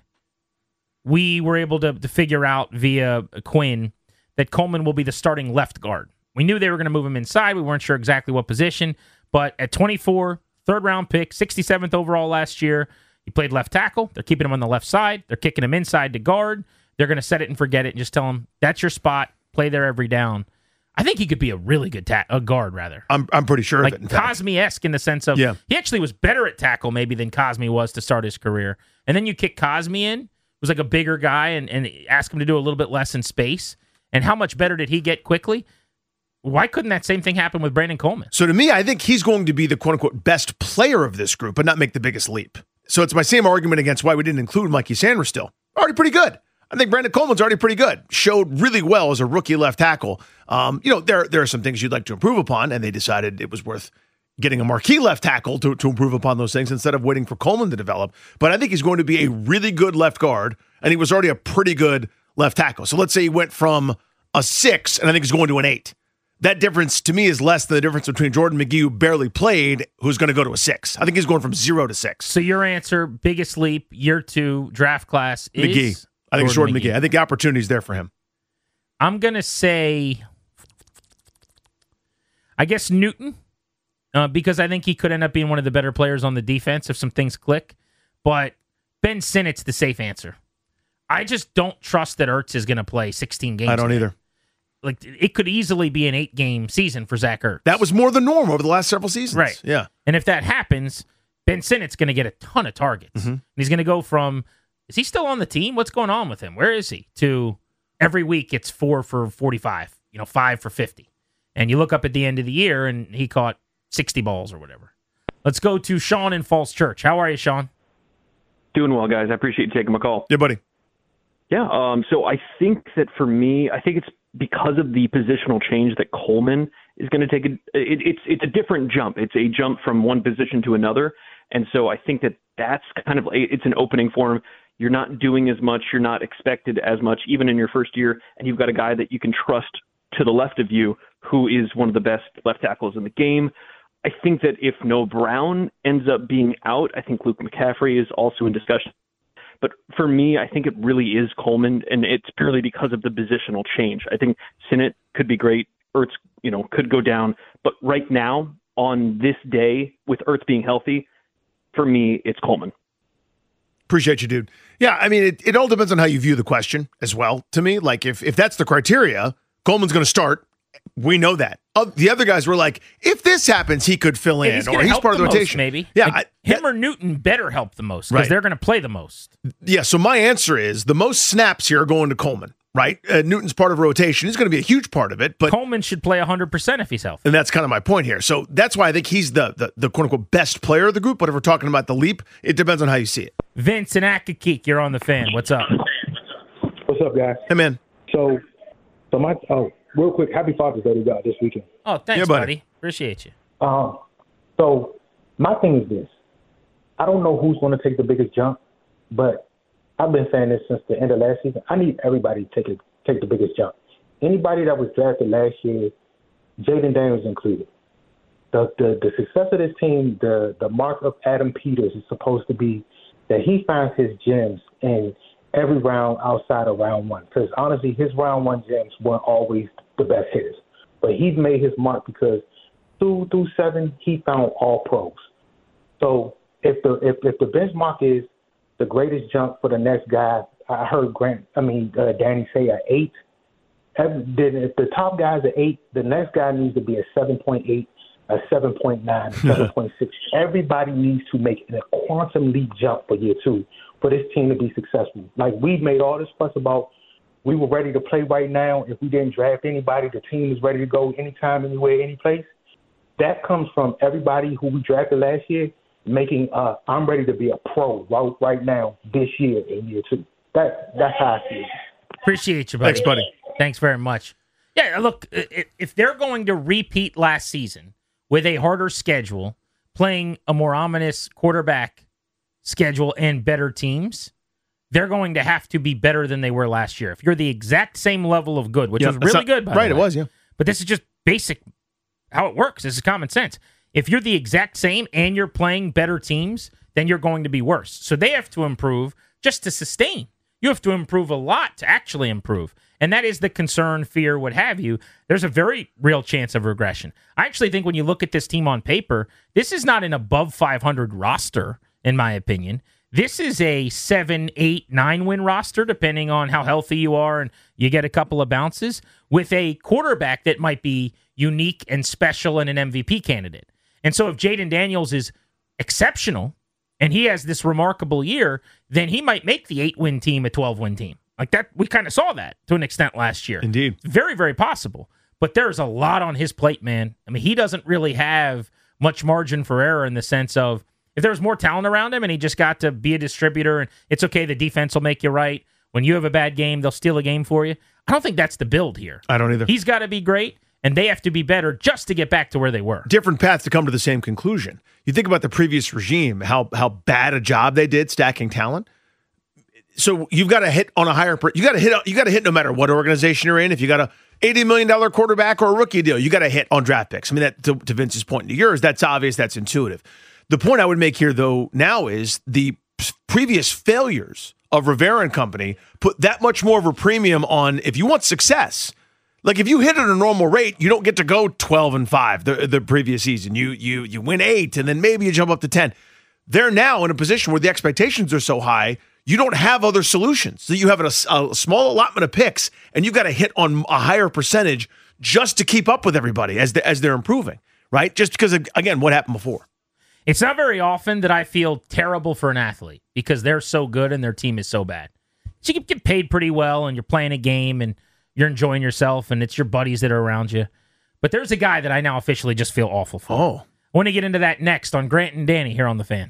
we were able to, to figure out via Quinn that Coleman will be the starting left guard. We knew they were going to move him inside. We weren't sure exactly what position. But at twenty-four, third round pick, sixty-seventh overall last year, he played left tackle. They're keeping him on the left side. They're kicking him inside to guard. They're going to set it and forget it and just tell him, that's your spot. Play there every down. I think he could be a really good ta- a guard, rather. I'm I'm pretty sure like of it. Cosme-esque in the sense of yeah. he actually was better at tackle maybe than Cosme was to start his career. And then you kick Cosme in, was like a bigger guy, and, and ask him to do a little bit less in space. And how much better did he get quickly? Why couldn't that same thing happen with Brandon Coleman? So to me, I think he's going to be the quote-unquote best player of this group, but not make the biggest leap. So it's my same argument against why we didn't include Mikey Sanders still. Already pretty good. I think Brandon Coleman's already pretty good. Showed really well as a rookie left tackle. Um, you know, there, there are some things you'd like to improve upon, and they decided it was worth getting a marquee left tackle to, to improve upon those things instead of waiting for Coleman to develop. But I think he's going to be a really good left guard, and he was already a pretty good left tackle. So let's say he went from a six, and I think he's going to an eight. That difference, to me, is less than the difference between Jordan McGee, who barely played, who's going to go to a six. I think he's going from zero to six. So your answer, biggest leap, year two, draft class is? McGee. I think it's Jordan McGee. McGee. I think the opportunity's there for him. I'm going to say, I guess Newton, uh, because I think he could end up being one of the better players on the defense if some things click. But Ben Sinnott's the safe answer. I just don't trust that Ertz is going to play sixteen games. I don't either. Like, it could easily be an eight-game season for Zach Ertz. That was more the norm over the last several seasons. Right. Yeah. And if that happens, Ben Sinnott's going to get a ton of targets. Mm-hmm. And he's going to go from, is he still on the team? What's going on with him? Where is he? To every week it's four for forty-five, you know, five for fifty. And you look up at the end of the year, and he caught sixty balls or whatever. Let's go to Sean in Falls Church. How are you, Sean? Doing well, guys. I appreciate you taking my call. Yeah, buddy. Yeah, um, so I think that for me, I think it's because of the positional change that Coleman is going to take. A, it, it's it's a different jump. It's a jump from one position to another, and so I think that that's kind of it's an opening for him. You're not doing as much. You're not expected as much, even in your first year, and you've got a guy that you can trust to the left of you, who is one of the best left tackles in the game. I think that if Noah Brown ends up being out, I think Luke McCaffrey is also in discussion. But for me, I think it really is Coleman, and it's purely because of the positional change. I think Sinnott could be great. Ertz, you know, could go down. But right now, on this day, with Ertz being healthy, for me, it's Coleman. Appreciate you, dude. Yeah, I mean, it, it all depends on how you view the question as well, to me. Like, if, if that's the criteria, Coleman's going to start. We know that. Uh, the other guys were like, if this happens, he could fill in, yeah, he's or he's part of the most, rotation. Maybe. Yeah, like, I, him that, or Newton better help the most because right. they're going to play the most. Yeah, so my answer is the most snaps here are going to Coleman, right? Uh, Newton's part of rotation. He's going to be a huge part of it. But Coleman should play one hundred percent if he's healthy. And that's kind of my point here. So that's why I think he's the, the, the quote-unquote best player of the group. But if we're talking about the leap, it depends on how you see it. Vince and Akakeek, you're on the fan. What's up? What's up, guys? Hey, man. So, so my oh, real quick, happy Father's Day to God this weekend. Oh, thanks, yeah, buddy. buddy. Appreciate you. Um, so my thing is this: I don't know who's going to take the biggest jump, but I've been saying this since the end of last season. I need everybody to take a, take the biggest jump. Anybody that was drafted last year, Jaden Daniels included. The, the the success of this team, the the mark of Adam Peters is supposed to be that he finds his gems in every round outside of round one. Because honestly, his round one gems weren't always the best hitters. But he's made his mark because two through seven, he found all pros. So if the if, if the benchmark is the greatest jump for the next guy, I heard Grant, I mean uh, Danny say an eight. Then if the top guy's an eight, the next guy needs to be a seven point eight, a seven point nine, a seven point six. Everybody needs to make a quantum leap jump for year two for this team to be successful. Like, we've made all this fuss about we were ready to play right now. If we didn't draft anybody, the team is ready to go anytime, anywhere, any place. That comes from everybody who we drafted last year making uh, I'm ready to be a pro right, right now this year in year two. That, that's how I see it. Appreciate you, buddy. Thanks, buddy. Thanks very much. Yeah, look, if they're going to repeat last season with a harder schedule, playing a more ominous quarterback schedule and better teams, they're going to have to be better than they were last year. If you're the exact same level of good, which yeah, was really not, good, by right? the way. It was, yeah. But this is just basic how it works. This is common sense. If you're the exact same and you're playing better teams, then you're going to be worse. So they have to improve just to sustain. You have to improve a lot to actually improve. And that is the concern, fear, what have you. There's a very real chance of regression. I actually think when you look at this team on paper, this is not an above five hundred roster, in my opinion. This is a seven, eight, nine win roster, depending on how healthy you are and you get a couple of bounces, with a quarterback that might be unique and special and an M V P candidate. And so if Jaden Daniels is exceptional and he has this remarkable year, then he might make the eight win team a twelve win team. Like that, we kind of saw that to an extent last year. Indeed. Very, very possible. But there's a lot on his plate, man. I mean, he doesn't really have much margin for error in the sense of if there was more talent around him and he just got to be a distributor and it's okay, the defense will make you right. When you have a bad game, they'll steal a game for you. I don't think that's the build here. I don't either. He's got to be great. and they have to be better just to get back to where they were. Different paths to come to the same conclusion. You think about the previous regime, how how bad a job they did stacking talent. So you've got to hit on a higher. You got to hit. You got to hit no matter what organization you're in. If you got a eighty million dollars quarterback or a rookie deal, you got to hit on draft picks. I mean, that to, to Vince's point and to yours, that's obvious. That's intuitive. The point I would make here, though, now is the previous failures of Rivera and company put that much more of a premium on if you want success. Like if you hit at a normal rate, you don't get to go twelve and five the, the previous season. You you you win eight and then maybe you jump up to ten. They're now in a position where the expectations are so high, you don't have other solutions. So you have a, a small allotment of picks and you've got to hit on a higher percentage just to keep up with everybody as, the, as they're improving, right? Just because, of, again, what happened before. It's not very often that I feel terrible for an athlete because they're so good and their team is so bad. So you get paid pretty well and you're playing a game and you're enjoying yourself and it's your buddies that are around you. But there's a guy that I now officially just feel awful for. Oh. I want to get into that next on Grant and Danny here on The Fan.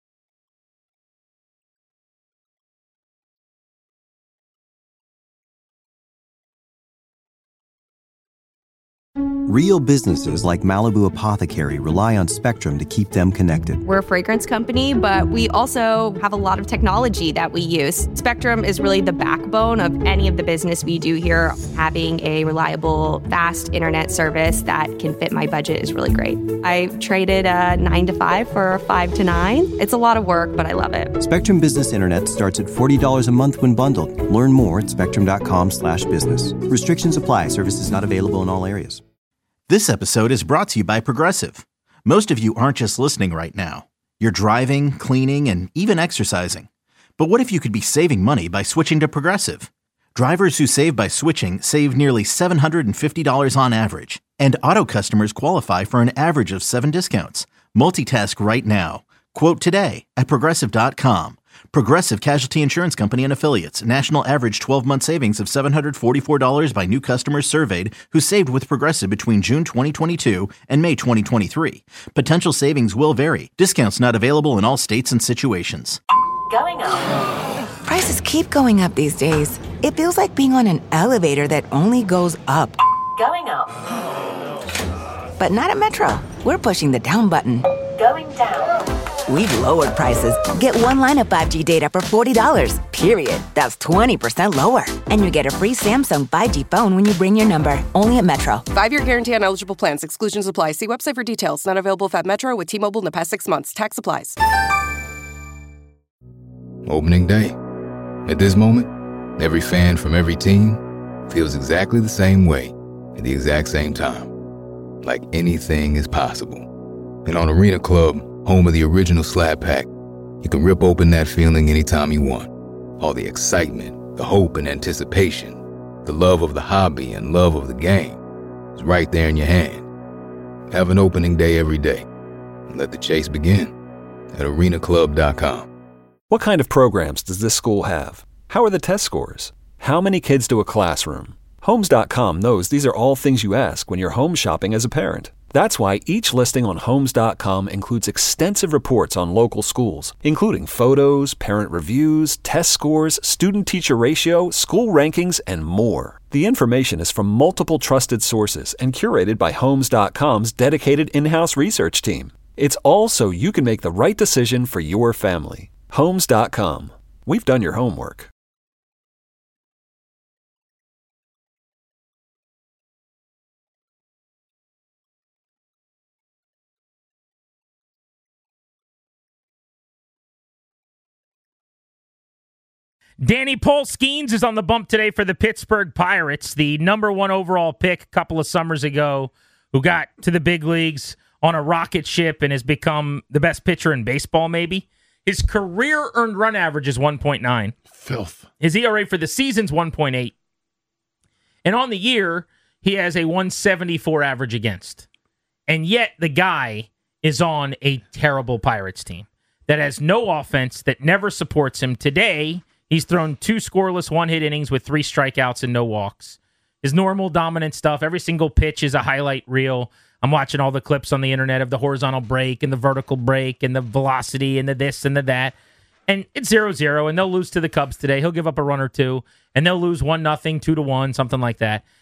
Real businesses like Malibu Apothecary rely on Spectrum to keep them connected. We're a fragrance company, but we also have a lot of technology that we use. Spectrum is really the backbone of any of the business we do here. Having a reliable, fast internet service that can fit my budget is really great. I traded a nine to five for a five to nine. It's a lot of work, but I love it. Spectrum Business Internet starts at forty dollars a month when bundled. Learn more at spectrum.com slash business. Restrictions apply. Services not available in all areas. This episode is brought to you by Progressive. Most of you aren't just listening right now. You're driving, cleaning, and even exercising. But what if you could be saving money by switching to Progressive? Drivers who save by switching save nearly seven hundred fifty dollars on average. And auto customers qualify for an average of seven discounts. Multitask right now. Quote today at Progressive dot com. Progressive Casualty Insurance Company and Affiliates. National average twelve-month savings of seven hundred forty-four dollars by new customers surveyed who saved with Progressive between June twenty twenty-two and May twenty twenty-three. Potential savings will vary. Discounts not available in all states and situations. Going up. Prices keep going up these days. It feels like being on an elevator that only goes up. Going up. But not at Metro. We're pushing the down button. Going down. We've lowered prices. Get one line of five G data for forty dollars, period. That's twenty percent lower. And you get a free Samsung five G phone when you bring your number. Only at Metro. Five-year guarantee on eligible plans. Exclusions apply. See website for details. Not available if at Metro with T-Mobile in the past six months. Tax applies. Opening day. At this moment, every fan from every team feels exactly the same way at the exact same time. Like anything is possible. And on Arena Club, home of the original Slab Pack, you can rip open that feeling anytime you want. All the excitement, the hope and anticipation, the love of the hobby and love of the game is right there in your hand. Have an opening day every day and let the chase begin at arena club dot com. What kind of programs does this school have? How are the test scores? How many kids to a classroom? Homes dot com knows these are all things you ask when you're home shopping as a parent. That's why each listing on Homes dot com includes extensive reports on local schools, including photos, parent reviews, test scores, student-teacher ratio, school rankings, and more. The information is from multiple trusted sources and curated by Homes dot com's dedicated in-house research team. It's all so you can make the right decision for your family. Homes dot com. We've done your homework. Danny Polskeens is on the bump today for the Pittsburgh Pirates, the number one overall pick a couple of summers ago, who got to the big leagues on a rocket ship and has become the best pitcher in baseball, maybe. His career earned run average is one point nine. Filth. His E R A for the season's one point eight. And on the year, he has a one seventy-four average against. And yet the guy is on a terrible Pirates team that has no offense, that never supports him. Today, he's thrown two scoreless one-hit innings with three strikeouts and no walks. His normal dominant stuff, every single pitch is a highlight reel. I'm watching all the clips on the internet of the horizontal break and the vertical break and the velocity and the this and the that. And it's zero zero, and they'll lose to the Cubs today. He'll give up a run or two, and they'll lose one nothing, two to one, something like that.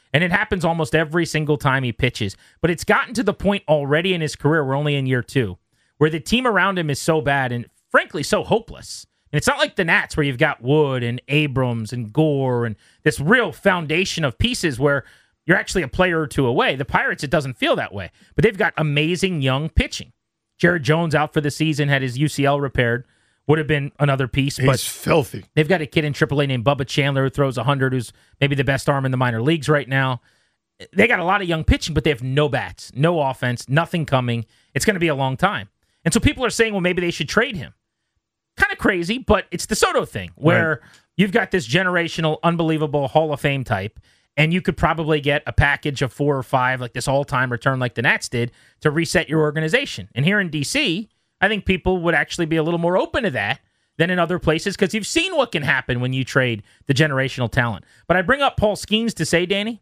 And it happens almost every single time he pitches. But it's gotten to the point already in his career, we're only in year two, where the team around him is so bad and, frankly, so hopeless. And it's not like the Nats where you've got Wood and Abrams and Gore and this real foundation of pieces where you're actually a player or two away. The Pirates, it doesn't feel that way. But they've got amazing young pitching. Jared Jones out for the season, had his U C L repaired. Would have been another piece. He's but filthy. They've got a kid in triple A named Bubba Chandler who throws one hundred, who's maybe the best arm in the minor leagues right now. They got a lot of young pitching, but they have no bats, no offense, nothing coming. It's going to be a long time. And so people are saying, well, maybe they should trade him. Kind of crazy, but it's the Soto thing, where right. you've got this generational, unbelievable Hall of Fame type, and you could probably get a package of four or five, like this all-time return like the Nats did, to reset your organization. And here in D C, I think people would actually be a little more open to that than in other places because you've seen what can happen when you trade the generational talent. But I bring up Paul Skeens to say, Danny,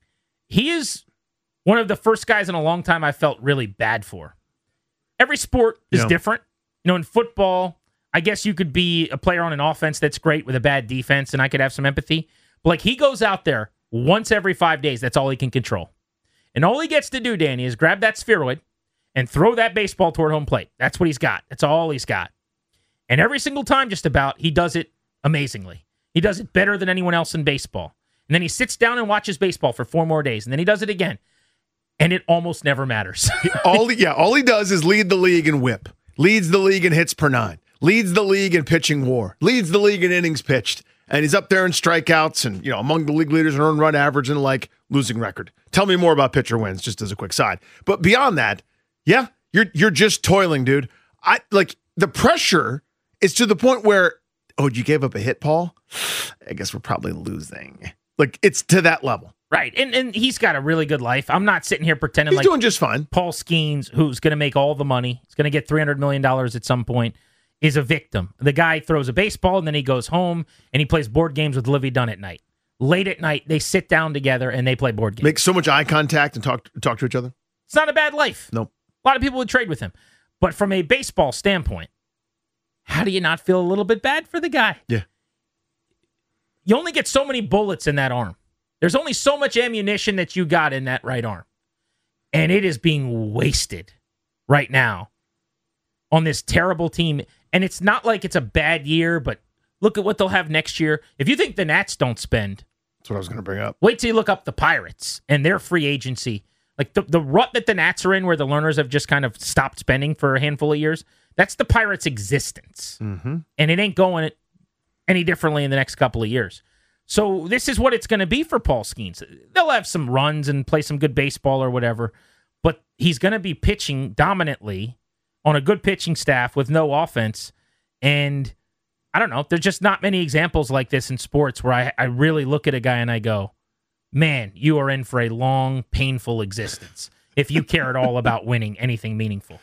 he is one of the first guys in a long time I felt really bad for. Every sport is yeah. different. You know, in football, I guess you could be a player on an offense that's great with a bad defense, and I could have some empathy. But like he goes out there once every five days, that's all he can control. And all he gets to do, Danny, is grab that spheroid and throw that baseball toward home plate. That's what he's got. That's all he's got. And every single time, just about, he does it amazingly. He does it better than anyone else in baseball. And then he sits down and watches baseball for four more days, and then he does it again. And it almost never matters. all he, yeah, all he does is lead the league in whip, leads the league in hits per nine, leads the league in pitching war, leads the league in innings pitched, and he's up there in strikeouts and, you know, among the league leaders in earned run average and like losing record. Tell me more about pitcher wins, just as a quick side. But beyond that, yeah, you're you're just toiling, dude. I like the pressure is to the point where, oh, you gave up a hit, Paul? I guess we're probably losing. Like it's to that level. Right, and and he's got a really good life. I'm not sitting here pretending he's like doing just fine. Paul Skeens, who's going to make all the money, he's going to get three hundred million dollars at some point, is a victim. The guy throws a baseball, and then he goes home, and he plays board games with Livy Dunn at night. Late at night, they sit down together, and they play board games. Make so much eye contact and talk talk to each other. It's not a bad life. Nope. A lot of people would trade with him. But from a baseball standpoint, how do you not feel a little bit bad for the guy? Yeah. You only get so many bullets in that arm. There's only so much ammunition that you got in that right arm. And it is being wasted right now on this terrible team. And it's not like it's a bad year, but look at what they'll have next year. If you think the Nats don't spend, that's what I was going to bring up. Wait till you look up the Pirates and their free agency. Like the, the rut that the Nats are in where the learners have just kind of stopped spending for a handful of years, that's the Pirates' existence. Mm-hmm. And it ain't going any differently in the next couple of years. So this is what it's going to be for Paul Skeens. They'll have some runs and play some good baseball or whatever, but he's going to be pitching dominantly on a good pitching staff with no offense. And I don't know, there's just not many examples like this in sports where I, I really look at a guy and I go, man, you are in for a long, painful existence if you care at all about winning anything meaningful.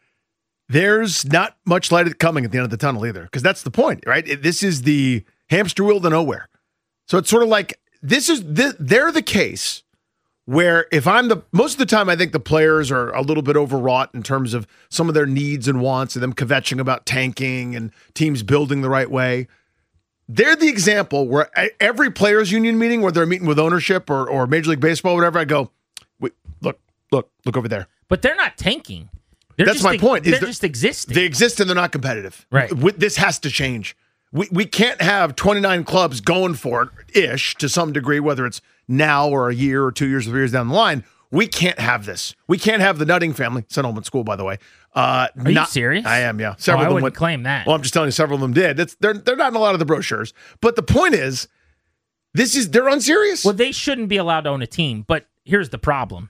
There's not much light coming at the end of the tunnel either, because that's the point, right? This is the hamster wheel to nowhere. So it's sort of like this is this, they're the case where if I'm the most of the time, I think the players are a little bit overwrought in terms of some of their needs and wants and them kvetching about tanking and teams building the right way. They're the example where every players union meeting where they're meeting with ownership or, or Major League Baseball, or whatever, I go, wait, look, look, look over there. But they're not tanking. They're That's just my ex- point. They're is just existing. They exist and they're not competitive. Right. This has to change. We we can't have twenty-nine clubs going for it, ish, to some degree, whether it's now or a year or two years or three years down the line. We can't have this. We can't have the Nutting family, Saint Olman School, by the way. Uh, Are not, you serious? I am, yeah. Oh, Several I of them wouldn't went, claim that. Well, I'm just telling you, several of them did. It's, they're, they're not in a lot of the brochures. But the point is, this is they're unserious. Well, they shouldn't be allowed to own a team. But here's the problem.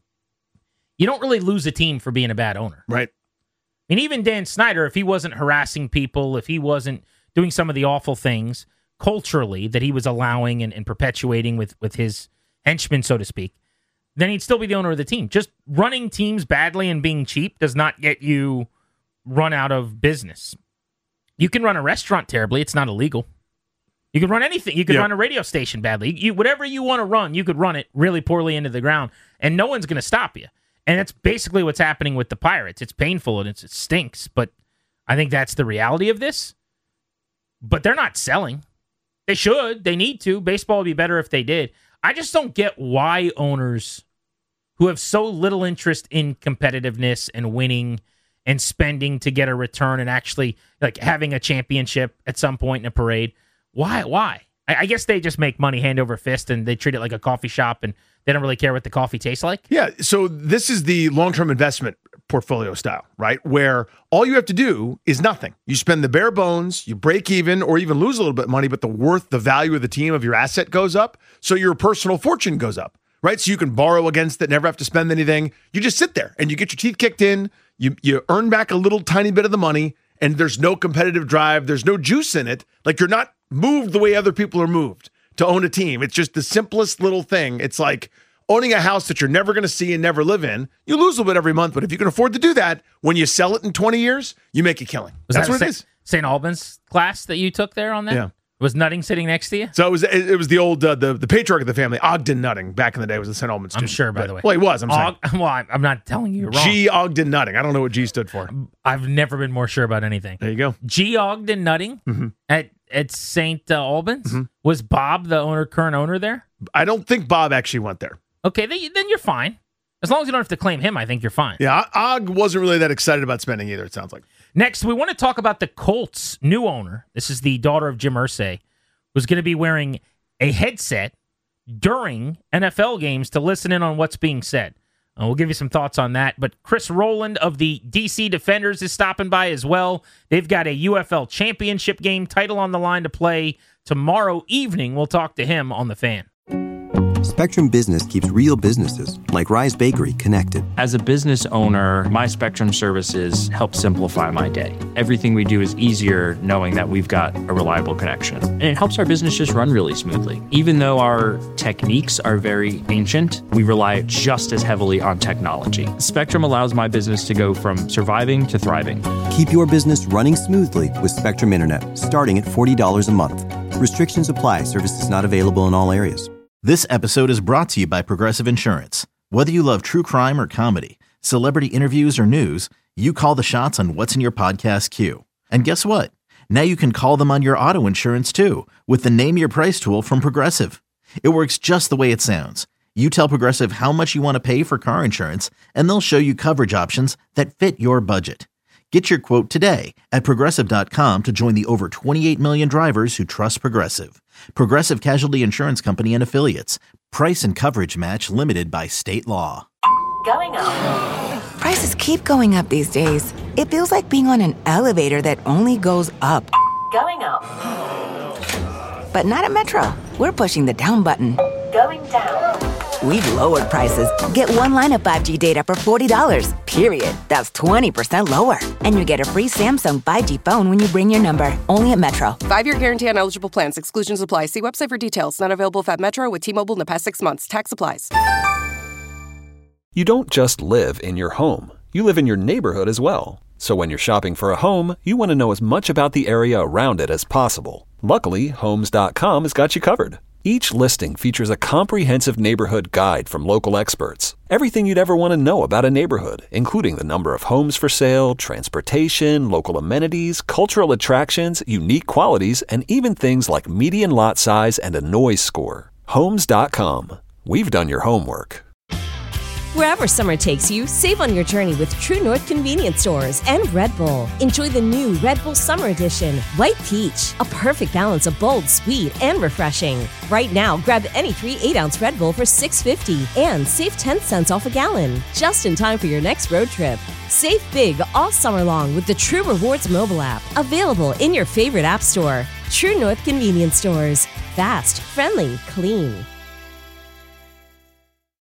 You don't really lose a team for being a bad owner. Right. I mean, even Dan Snyder, if he wasn't harassing people, if he wasn't doing some of the awful things culturally that he was allowing and, and perpetuating with, with his henchmen, so to speak, then he'd still be the owner of the team. Just running teams badly and being cheap does not get you run out of business. You can run a restaurant terribly. It's not illegal. You could run anything. You could Yep. run a radio station badly. You, whatever you want to run, you could run it really poorly into the ground, and no one's going to stop you. And that's basically what's happening with the Pirates. It's painful and it's, it stinks, but I think that's the reality of this. But they're not selling. They should. They need to. Baseball would be better if they did. I just don't get why owners who have so little interest in competitiveness and winning and spending to get a return and actually like having a championship at some point in a parade, why? Why? I, I guess they just make money hand over fist and they treat it like a coffee shop and they don't really care what the coffee tastes like. Yeah, so this is the long-term investment portfolio style, right? Where all you have to do is nothing. You spend the bare bones, you break even or even lose a little bit of money, but the worth, the value of the team, of your asset goes up, so your personal fortune goes up, right? So you can borrow against it, never have to spend anything. You just sit there and you get your teeth kicked in, you you earn back a little tiny bit of the money, and there's no competitive drive, there's no juice in it. Like you're not moved the way other people are moved to own a team. It's just the simplest little thing. It's like owning a house that you're never going to see and never live in. You lose a little bit every month, but if you can afford to do that, when you sell it in twenty years, you make a killing. Was That's that what Sa- it is. Saint Albans class that you took there on that? Yeah. Was Nutting sitting next to you? So it was it, it was the old, uh, the, the patriarch of the family, Ogden Nutting, back in the day was the Saint Albans I'm student. sure, by But- the way. Well, he was, I'm saying. Og- well, I'm I'm not telling you you're wrong. G. Ogden Nutting. I don't know what G stood for. I've never been more sure about anything. There you go. G. Ogden Nutting Mhm. at at Saint Uh, Albans. Mhm. Was Bob the owner, current owner there? I don't think Bob actually went there. Okay, then, then you're fine. As long as you don't have to claim him, I think you're fine. Yeah, Og wasn't really that excited about spending either, it sounds like. Next, we want to talk about the Colts' new owner. This is the daughter of Jim Irsay, who's going to be wearing a headset during N F L games to listen in on what's being said. Uh, we'll give you some thoughts on that. But Chris Rowland of the D C Defenders is stopping by as well. They've got a U F L championship game title on the line to play tomorrow evening. We'll talk to him on The Fan. Spectrum Business keeps real businesses, like Rise Bakery, connected. As a business owner, my Spectrum services help simplify my day. Everything we do is easier knowing that we've got a reliable connection. And it helps our business just run really smoothly. Even though our techniques are very ancient, we rely just as heavily on technology. Spectrum allows my business to go from surviving to thriving. Keep your business running smoothly with Spectrum Internet, starting at forty dollars a month. Restrictions apply. Services not available in all areas. This episode is brought to you by Progressive Insurance. Whether you love true crime or comedy, celebrity interviews or news, you call the shots on what's in your podcast queue. And guess what? Now you can call them on your auto insurance too with the Name Your Price tool from Progressive. It works just the way it sounds. You tell Progressive how much you want to pay for car insurance, and they'll show you coverage options that fit your budget. Get your quote today at Progressive dot com to join the over twenty-eight million drivers who trust Progressive. Progressive Casualty Insurance Company and Affiliates. Price and coverage match limited by state law. Going up. Prices keep going up these days. It feels like being on an elevator that only goes up. Going up. But not at Metro. We're pushing the down button. Going down. We've lowered prices. Get one line of five G data for forty dollars, period. That's twenty percent lower. And you get a free Samsung five G phone when you bring your number. Only at Metro. Five-year guarantee on eligible plans. Exclusions apply. See website for details. Not available if at Metro with T-Mobile in the past six months. Tax applies. You don't just live in your home. You live in your neighborhood as well. So when you're shopping for a home, you want to know as much about the area around it as possible. Luckily, Homes dot com has got you covered. Each listing features a comprehensive neighborhood guide from local experts. Everything you'd ever want to know about a neighborhood, including the number of homes for sale, transportation, local amenities, cultural attractions, unique qualities, and even things like median lot size and a noise score. Homes dot com. We've done your homework. Wherever summer takes you, save on your journey with True North Convenience Stores and Red Bull. Enjoy the new Red Bull Summer Edition, White Peach, a perfect balance of bold, sweet, and refreshing. Right now, grab any three eight-ounce Red Bull for six fifty and save ten cents off a gallon, just in time for your next road trip. Save big all summer long with the True Rewards mobile app, available in your favorite app store. True North Convenience Stores. Fast, friendly, clean.